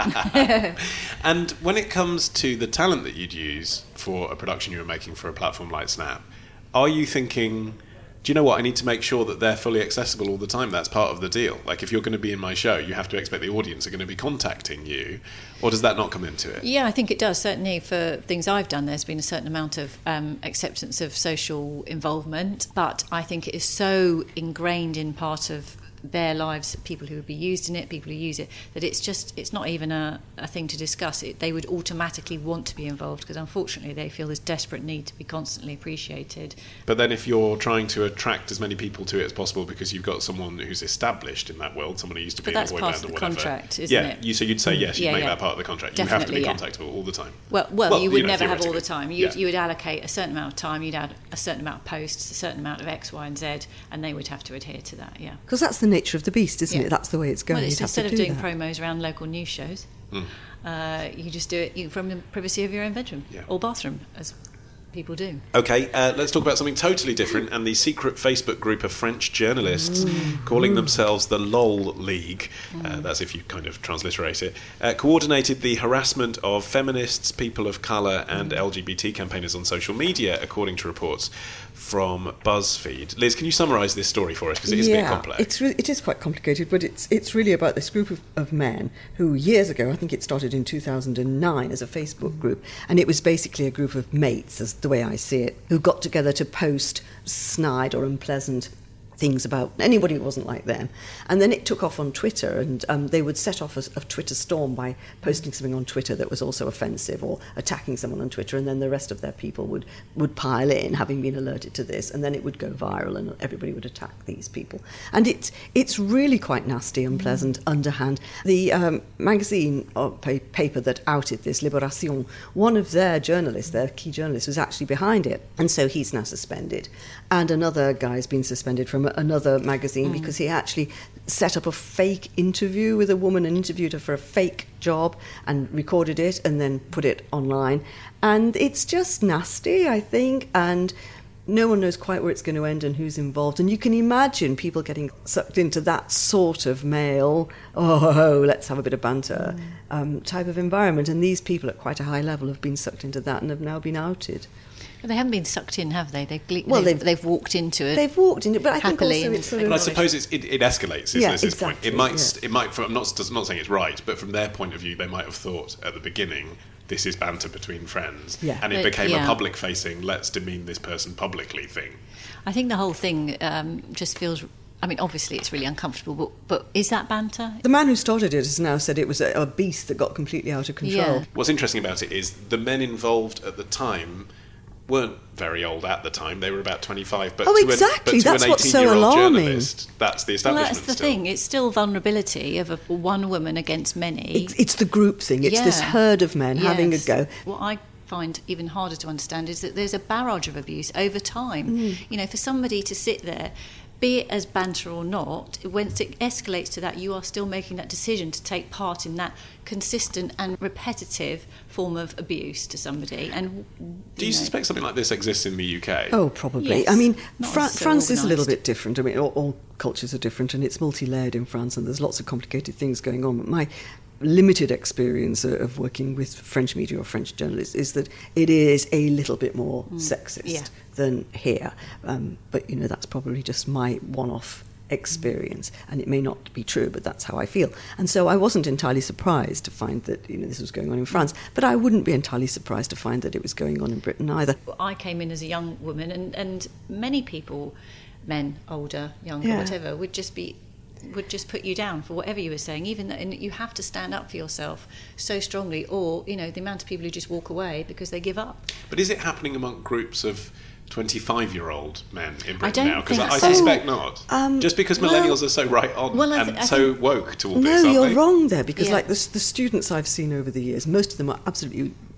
yeah. And when it comes to the talent that you'd use for a production you were making for a platform like Snap, are you thinking, do you know what, I need to make sure that they're fully accessible all the time? That's part of the deal. Like, if you're going to be in my show, you have to expect the audience are going to be contacting you, or does that not come into it? Yeah, I think it does. Certainly for things I've done, there's been a certain amount of um, acceptance of social involvement, but I think it is so ingrained in part of their lives, people who would be used in it, people who use it, that it's just, it's not even a, a thing to discuss. It, they would automatically want to be involved because unfortunately they feel this desperate need to be constantly appreciated. But then if you're trying to attract as many people to it as possible because you've got someone who's established in that world, someone who used to be But in a that's boy part band of or the whatever. contract, isn't yeah, it? you, so you'd say yes, you'd Yeah, make yeah. that part of the contract. You have to be Definitely, yeah. contactable all the time. Well, well, Well, you would you know, never have all the theoretically. time. You, Yeah. you would allocate a certain amount of time, you'd add a certain amount of posts, a certain amount of X, Y and Z, and they would have to adhere to that, yeah. Because that's the nature of the beast, isn't Yeah. it? That's the way it's going. Well, it's You'd have instead to of do doing that. promos around local news shows, Mm. uh, you just do it you, from the privacy of your own bedroom Yeah. or bathroom, as people do. Okay, uh, let's talk about something totally different and the secret Facebook group of French journalists calling themselves the LOL League, uh, that's if you kind of transliterate it, uh, coordinated the harassment of feminists, people of colour and L G B T campaigners on social media, according to reports from BuzzFeed. Liz, can you summarise this story for us? Because it is a bit complex. It's re- it is quite complicated, but it's it's really about this group of, of men who years ago, I think it started in two thousand nine as a Facebook group, and it was basically a group of mates, as the way I see it, who got together to post snide or unpleasant things about anybody who wasn't like them. And then it took off on Twitter, and um, they would set off a, a Twitter storm by posting something on Twitter that was also offensive or attacking someone on Twitter, and then the rest of their people would, would pile in, having been alerted to this, and then it would go viral and everybody would attack these people. And it's, it's really quite nasty, unpleasant, mm. underhand. The um, magazine or pa- paper that outed this, Libération, one of their journalists, their key journalist, was actually behind it, and so he's now suspended. And another guy's been suspended from another magazine mm. because he actually set up a fake interview with a woman and interviewed her for a fake job and recorded it and then put it online. And it's just nasty, I think, and no one knows quite where it's going to end and who's involved. And you can imagine people getting sucked into that sort of male, oh, let's have a bit of banter mm. um, type of environment. And these people at quite a high level have been sucked into that and have now been outed. Well, they haven't been sucked in, have they? They've, gle- well, they've, they've, they've walked into it. They've walked into it, but I think happily also it's sort of... But I suppose it's, it, it escalates, is Yeah, Liz's exactly, point. It might, yeah. it might. I'm not, I'm not saying it's right, but from their point of view, they might have thought at the beginning, this is banter between friends, Yeah. and it But, became yeah. a public-facing, let's demean this person publicly thing. I think the whole thing um, just feels... I mean, obviously it's really uncomfortable, but, but is that banter? The man who started it has now said it was a, a beast that got completely out of control. Yeah. What's interesting about it is the men involved at the time weren't very old at the time. They were about twenty-five. But Oh, to exactly. An, but to That's an what's so eighteen-year-old alarming. journalist, that's the Well, establishment that's the still. thing. It's still vulnerability of a, one woman against many. It's, it's the group thing. It's this Yeah. herd of men having a Yes. go. What I find even harder to understand is that there's a barrage of abuse over time. Mm. You know, for somebody to sit there, be it as banter or not, once it escalates to that, you are still making that decision to take part in that consistent and repetitive form of abuse to somebody. And Do you know, suspect something like this exists in the U K? Oh, probably. Yes. I mean, Not Fra- so France is a little organised. bit different. I mean, all, all cultures are different, and it's multi-layered in France, and there's lots of complicated things going on. But my limited experience of working with French media or French journalists is that it is a little bit more sexist Yeah. than here. Um, but, you know, that's probably just my one-off experience, and it may not be true, but that's how I feel. And so I wasn't entirely surprised to find that, you know, this was going on in France, but I wouldn't be entirely surprised to find that it was going on in Britain either. I came in as a young woman, and, and many people, men, older, younger, Yeah. whatever, would just be would just put you down for whatever you were saying, even that, and you have to stand up for yourself so strongly, or, you know, the amount of people who just walk away because they give up. But is it happening among groups of twenty-five-year-old men in I Britain don't now? Because think I so. suspect not. Um, Just because well- millennials are so right on Well, I and th- I so think- woke to all No, this, aren't you're they? wrong there, because Yeah. like the, the students I've seen over the years, most of them are absolutely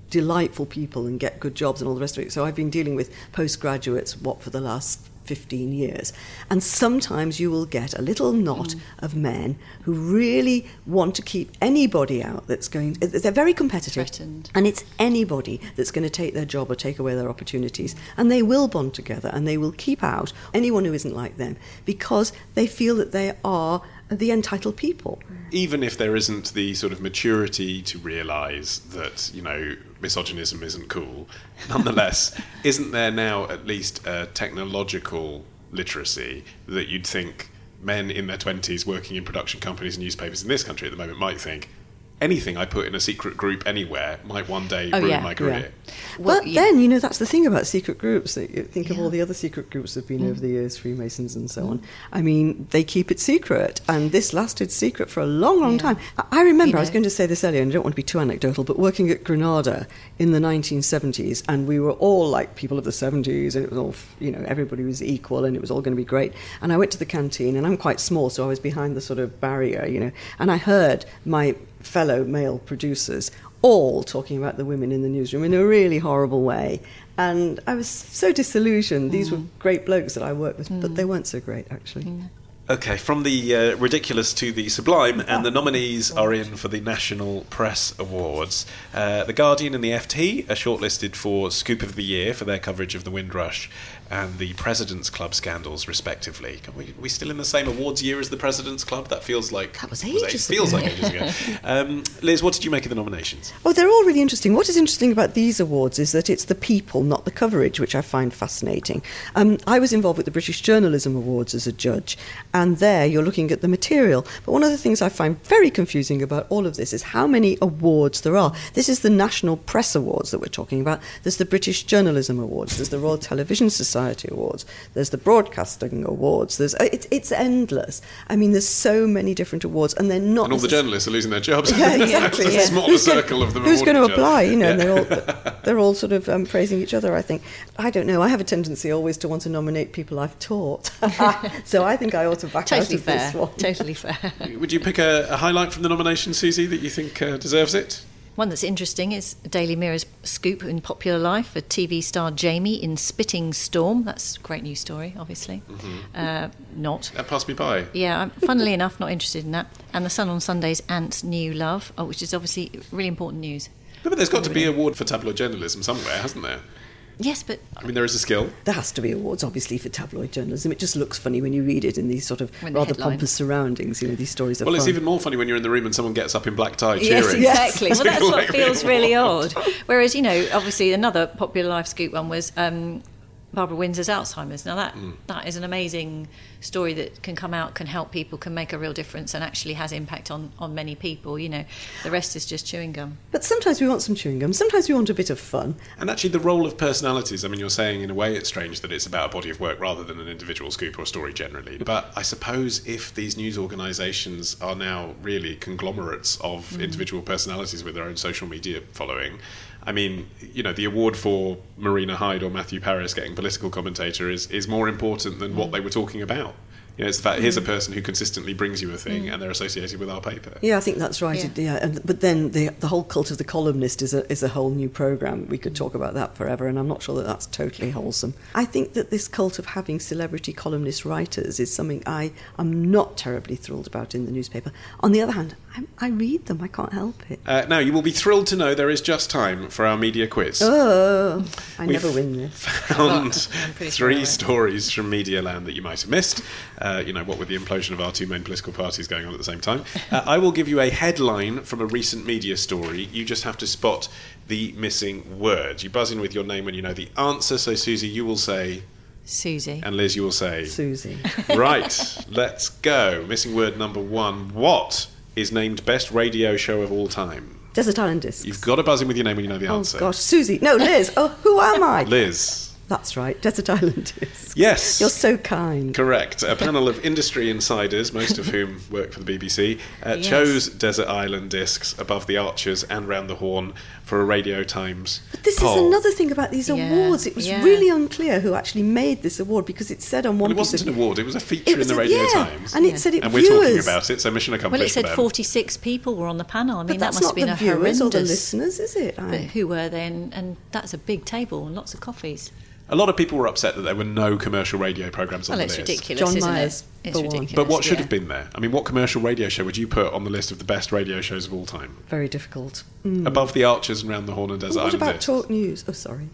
delightful people and get good jobs and all the rest of it. So I've been dealing with postgraduates, what, for the last fifteen years. And sometimes you will get a little knot mm. of men who really want to keep anybody out that's going... They're very competitive. Threatened. And it's anybody that's going to take their job or take away their opportunities. And they will bond together and they will keep out anyone who isn't like them because they feel that they are the entitled people. Even if there isn't the sort of maturity to realise that, you know, misogynism isn't cool, nonetheless, isn't there now at least a technological literacy that you'd think men in their twenties working in production companies and newspapers in this country at the moment might think, anything I put in a secret group anywhere might one day oh, ruin yeah. my career. Yeah. Well, but then, you know, that's the thing about secret groups. That you think yeah. of all the other secret groups that have been mm. over the years, Freemasons and so mm. on. I mean, they keep it secret, and this lasted secret for a long, long yeah. time. I remember, you know, I was going to say this earlier, and I don't want to be too anecdotal, but working at Granada in the nineteen seventies, and we were all like people of the seventies, and it was all, you know, everybody was equal, and it was all going to be great. And I went to the canteen, and I'm quite small, so I was behind the sort of barrier, you know, and I heard my fellow male producers all talking about the women in the newsroom in a really horrible way, and I was so disillusioned. These mm. were great blokes that I worked with, mm. but they weren't so great actually. Mm. Okay, from the uh, ridiculous to the sublime, and the nominees are in for the National Press Awards. Uh, the Guardian and the F T are shortlisted for Scoop of the Year for their coverage of the Windrush and the President's Club scandals, respectively. Are we, are we still in the same awards year as the President's Club? That feels like... That was ages was, Feels ago. like ages ago. Um, Liz, what did you make of the nominations? Oh, they're all really interesting. What is interesting about these awards is that it's the people, not the coverage, which I find fascinating. Um, I was involved with the British Journalism Awards as a judge, and there you're looking at the material. But one of the things I find very confusing about all of this is how many awards there are. This is the National Press Awards that we're talking about. There's the British Journalism Awards. There's the Royal Television Society Awards. There's the Broadcasting Awards. There's it's, it's endless. I mean, there's so many different awards, and they're not... And all the journalists are losing their jobs. Yeah, exactly. It's yeah. a smaller who's circle going, of them. Who's going to apply? You know, yeah. and they're all they're all sort of um, praising each other, I think. I don't know. I have a tendency always to want to nominate people I've taught. So I think I ought to back totally out of fair. this one. Totally fair. Would you pick a, a highlight from the nomination, Susie, that you think uh, deserves it? One that's interesting is Daily Mirror's scoop in Popular Life for T V star Jamie in Spitting Storm. That's a great news story, obviously. Mm-hmm. Uh, not. That passed me by. Yeah, I'm, funnily enough, not interested in that. And The Sun on Sunday's Ant's New Love, oh, which is obviously really important news. No, but there's got to be an award for tabloid journalism somewhere, hasn't there? Yes, but... I mean, there is a skill. There has to be awards, obviously, for tabloid journalism. It just looks funny when you read it in these sort of when rather headline. pompous surroundings. You know, these stories are Well, fun. it's even more funny when you're in the room and someone gets up in black tie Yes, cheering. exactly. Well, that's what Like feels really really odd. odd. Whereas, you know, obviously another Popular Life scoop one was um, Barbara Windsor's Alzheimer's. Now, that mm. that is an amazing story that can come out, can help people, can make a real difference and actually has impact on, on many people. You know, the rest is just chewing gum. But sometimes we want some chewing gum. Sometimes we want a bit of fun. And actually the role of personalities, I mean, you're saying in a way it's strange that it's about a body of work rather than an individual scoop or a story generally. But I suppose if these news organisations are now really conglomerates of mm. individual personalities with their own social media following, I mean, you know, the award for Marina Hyde or Matthew Paris getting political commentator is, is more important than mm. what they were talking about. You know, it's the fact, here's a person who consistently brings you a thing mm. and they're associated with our paper. Yeah, I think that's right. Yeah. yeah. And, but then the the whole cult of the columnist is a, is a whole new programme. We could talk about that forever, and I'm not sure that that's totally wholesome. I think that this cult of having celebrity columnist writers is something I am not terribly thrilled about in the newspaper. On the other hand, I, I read them. I can't help it. Uh, now, you will be thrilled to know there is just time for our media quiz. Oh, I We've never win this. Found three sure stories from Medialand that you might have missed. Uh, you know, what with the implosion of our two main political parties going on at the same time. Uh, I will give you a headline from a recent media story. You just have to spot the missing word. You buzz in with your name when you know the answer. So, Susie, you will say... Susie. And Liz, you will say... Susie. Right, let's go. Missing word number one. What is named best radio show of all time? Desert Island Discs. You've got to buzz in with your name when you know the oh, answer. Oh, gosh. Susie. No, Liz. Oh, who am I? Liz. That's right, Desert Island Discs. Yes. You're so kind. Correct. A panel of industry insiders, most of whom work for the B B C, uh, Yes. chose Desert Island Discs above the Archers and Round the Horn for a Radio Times But this poll. is another thing about these Yeah, awards. It was yeah. really unclear who actually made this award because it said on one Well, it piece wasn't of... an award, it was a feature It in was the a- Radio yeah, Times. and it said it And we're viewers. talking about it, so mission accomplished Well, it said for them. forty-six people were on the panel. I But mean, that that's must not have been the a viewers horrendous... or the listeners, is it? But I, who were then? And that's a big table and lots of coffees. A lot of people were upset that there were no commercial radio programmes on Well, the it's list. ridiculous, John isn't Myers, it? It's for one. ridiculous. But what should yeah. have been there? I mean, what commercial radio show would you put on the list of the best radio shows of all time? very difficult. Mm. Above the Archers and Round the Horn and Desert What Island about Discs? Talk News? Oh, sorry.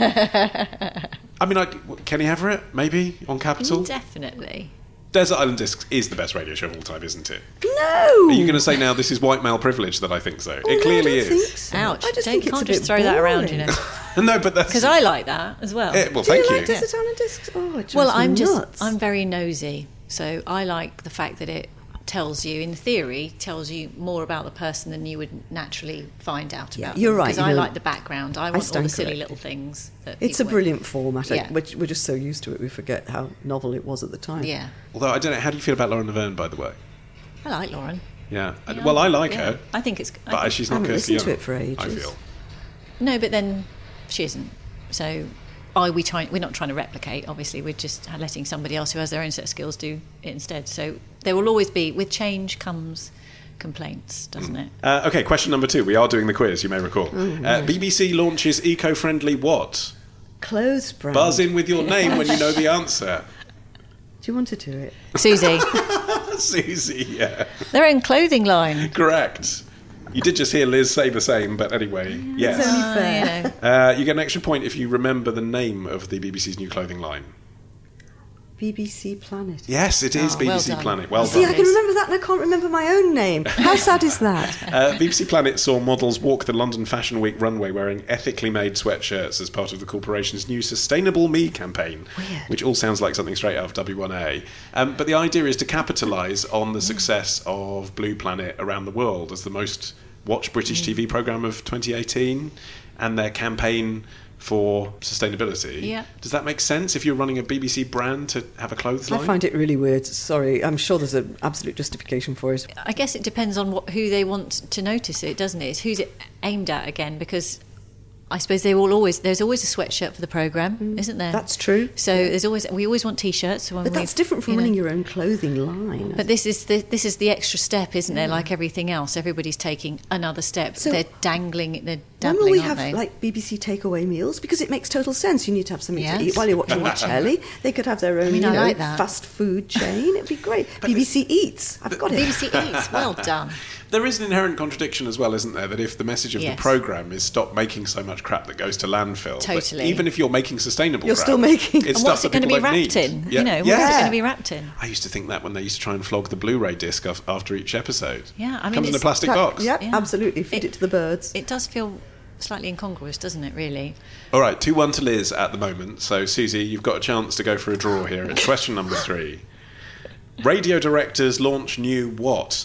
I mean, like, Kenny Everett, maybe, on Capital? Definitely. Desert Island Discs is the best radio show of all time, isn't it? No! Are you going to say now this is white male privilege that I think so? Oh, it no, clearly I don't is. think so. Ouch. I just Don't- think it's can't a just bit throw that around, you boring. know. No, but that's... Because I like that as well. Eh, well, Do you thank like you. Desert Island Discs? Oh, it drives Well, me I'm just, nuts. I'm very nosy. So I like the fact that it tells you, in theory, tells you more about the person than you would naturally find out Yeah, about you're them. right, Because you I know, like the background. I want all stand the silly corrected. little things. That It's a people- brilliant format. I- Yeah. We're, we're just so used to it, we forget how novel it was at the time. Yeah. Although, I don't know, how do you feel about Lauren Laverne, by the way? I like Lauren. Yeah. I- Yeah. well, I like Yeah. her, I think it's... I but think- she's I not haven't Kirsty listened to Young, it for I ages. feel. No, but then she isn't. So are we trying? We're not trying to replicate. Obviously, we're just letting somebody else who has their own set of skills do it instead. So there will always be, with change comes complaints, doesn't it? Uh, okay, question number two. We are doing the quiz, you may recall. Mm, uh, B B C launches eco-friendly what? Clothes brand. Buzz in with your name when you know the answer. Do you want to do it? Susie, Susie, yeah. their own clothing line. Correct. You did just hear Liz say the same, but anyway, yes. It's only Uh, fair. you know. Uh, you get an extra point if you remember the name of the B B C's new clothing line. B B C Planet. Yes, it is Oh, B B C well done. Planet. Well See, I done. can remember that and I can't remember my own name. How sad is that? Uh, B B C Planet saw models walk the London Fashion Week runway wearing ethically made sweatshirts as part of the corporation's new Sustainable Me campaign, Weird. which all sounds like something straight out of W one A. Um, but the idea is to capitalise on the success of Blue Planet around the world as the most watched British T V programme of twenty eighteen, and their campaign for sustainability. Yeah. Does that make sense if you're running a B B C brand to have a clothes I line? find it really weird. Sorry, I'm sure there's an absolute justification for it. I guess it depends on what, who they want to notice it, doesn't it? It's who's it aimed at again, because I suppose they will always. There's always a sweatshirt for the programme, isn't there? That's true. So there's always. We always want t-shirts. When But we- that's different from you know. running your own clothing line. But this is the this is the extra step, isn't there? Like everything else, everybody's taking another step. So- they're dangling. They're When dabbling, will we aren't have they? like B B C takeaway meals? Because it makes total sense. You need to have something Yes. to eat while you're watching the telly. They could have their own, mean, you I know, like that. fast food chain. It'd be great. B B C Eats. I've got it. B B C Eats. Well done. There is an inherent contradiction as well, isn't there? That if the message of Yes. the programme is stop making so much crap that goes to landfill, but Totally. even if you're making sustainable You're crap, still making- it's And what's stuff it that going to people be don't wrapped need. in? Yeah. You know, what's yeah. it going to be wrapped in? I used to think that when they used to try and flog the Blu-ray disc af- after each episode. Yeah, I mean, comes in a it's- plastic That- box. Yep, Yeah. absolutely. Feed it, It- to the birds. It does feel slightly incongruous, doesn't it? Really. All right, two one to Liz at the moment. So Susie, you've got a chance to go for a draw here. It's question number three. Radio directors launch new what?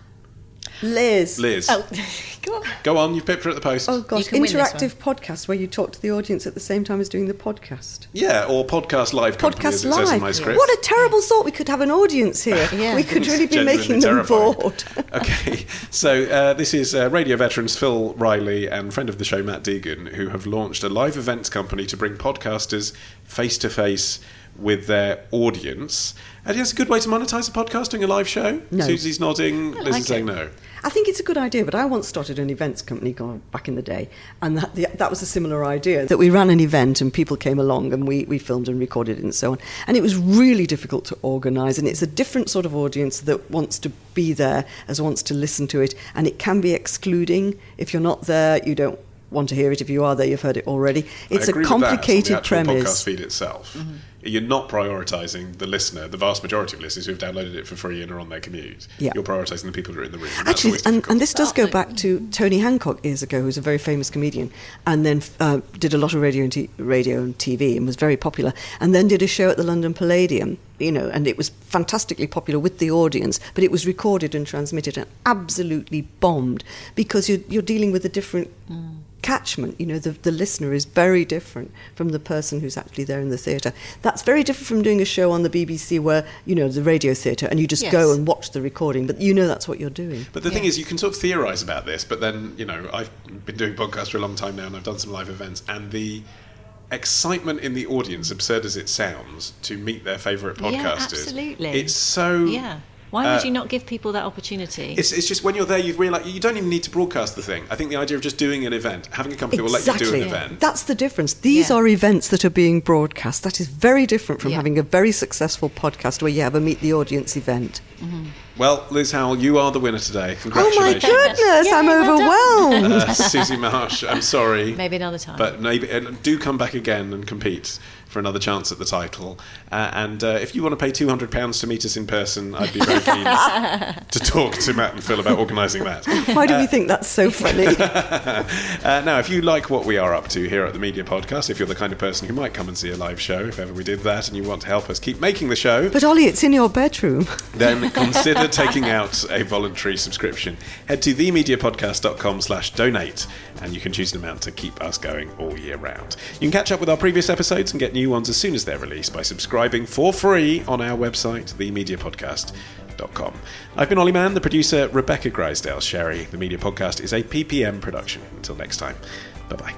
Liz. Liz, Oh, go on. go on. You've picked her at the post. Oh gosh, You can win this interactive podcast where you talk to the audience at the same time as doing the podcast. Yeah, or podcast live company, as Podcast it says in live. my script. What a terrible thought! We could have an audience here. Yeah. We could really be Genuinely making them terrifying. bored. Okay, so uh, this is uh, radio veterans Phil Riley and friend of the show Matt Deegan, who have launched a live events company to bring podcasters face to face with their audience. And it's a good way to monetize a podcast, doing a live show. No. Susie's nodding, Liz like is saying it. no. I think it's a good idea, but I once started an events company gone back in the day, and that the, that was a similar idea, that we ran an event and people came along and we, we filmed and recorded it and so on. And it was really difficult to organise, and it's a different sort of audience that wants to be there as wants to listen to it, and it can be excluding. If you're not there, you don't want to hear it. If you are there, you've heard it already. It's I a agree complicated with that on the actual premise. podcast feed itself. You're not prioritising the listener, the vast majority of listeners who have downloaded it for free and are on their commute. Yeah. You're prioritising the people who are in the room. And that's Actually, always and, difficult. and this does go back to Tony Hancock years ago, who's a very famous comedian, and then uh, did a lot of radio and, t- radio and T V and was very popular, and then did a show at the London Palladium, you know, and it was fantastically popular with the audience, but it was recorded and transmitted and absolutely bombed because you're, you're dealing with a different... Mm. catchment, you know, the, the listener is very different from the person who's actually there in the theatre. That's very different from doing a show on the B B C where, you know, the radio theatre, and you just Yes. go and watch the recording, but you know that's what you're doing. But the thing Yeah. is, you can sort of theorise about this, but then, you know, I've been doing podcasts for a long time now, and I've done some live events, and the excitement in the audience, absurd as it sounds, to meet their favourite podcasters. Yeah, absolutely. It's so... Yeah. Why would Uh, you not give people that opportunity? It's, it's just when you're there, you realise you don't even need to broadcast the thing. I think the idea of just doing an event, having a company will let you do an event. That's the difference. These Yeah. are events that are being broadcast. That is very different from Yeah. having a very successful podcast where you have a meet the audience event. Well, Liz Howell, you are the winner today. Oh my Congratulations. goodness, Yay, I'm well done. overwhelmed. Uh, Susie Marsh, I'm sorry. Maybe another time. But maybe and do come back again and compete for another chance at the title. Uh, and uh, if you want to pay two hundred pounds to meet us in person, I'd be very keen to talk to Matt and Phil about organising that. Why do we think that's so funny? Uh, now, if you like what we are up to here at the Media Podcast, if you're the kind of person who might come and see a live show, if ever we did that, and you want to help us keep making the show, But Ollie, it's in your bedroom. then consider taking out a voluntary subscription. Head to themediapodcast.com slash donate, and you can choose an amount to keep us going all year round. You can catch up with our previous episodes and get new ones as soon as they're released by subscribing for free on our website, the media podcast dot com. I've been Ollie Mann, the producer Rebecca Grisdale Sherry. The Media Podcast is a P P M production. Until next time, bye-bye.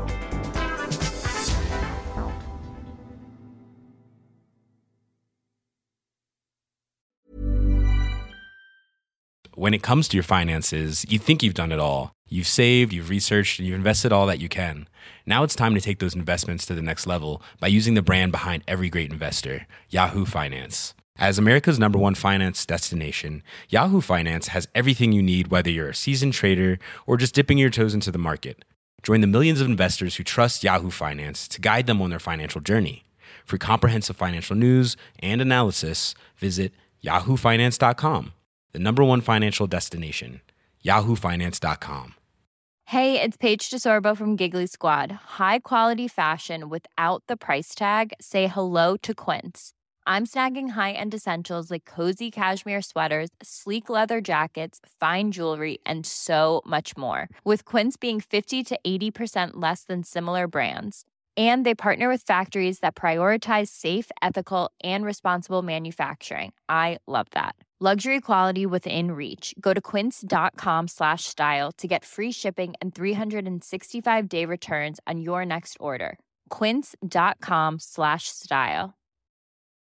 When it comes to your finances, you think you've done it all. You've saved, you've researched, and you've invested all that you can. Now it's time to take those investments to the next level by using the brand behind every great investor, Yahoo Finance. As America's number one finance destination, Yahoo Finance has everything you need, whether you're a seasoned trader or just dipping your toes into the market. Join the millions of investors who trust Yahoo Finance to guide them on their financial journey. For comprehensive financial news and analysis, visit yahoo finance dot com. The number one financial destination, yahoo finance dot com. Hey, it's Paige DeSorbo from Giggly Squad. High quality fashion without the price tag. Say hello to Quince. I'm snagging high-end essentials like cozy cashmere sweaters, sleek leather jackets, fine jewelry, and so much more. With Quince being fifty to eighty percent less than similar brands. And they partner with factories that prioritize safe, ethical, and responsible manufacturing. I love that. Luxury quality within reach. Go to quince.com slash style to get free shipping and three sixty-five day returns on your next order. Quince.com slash style.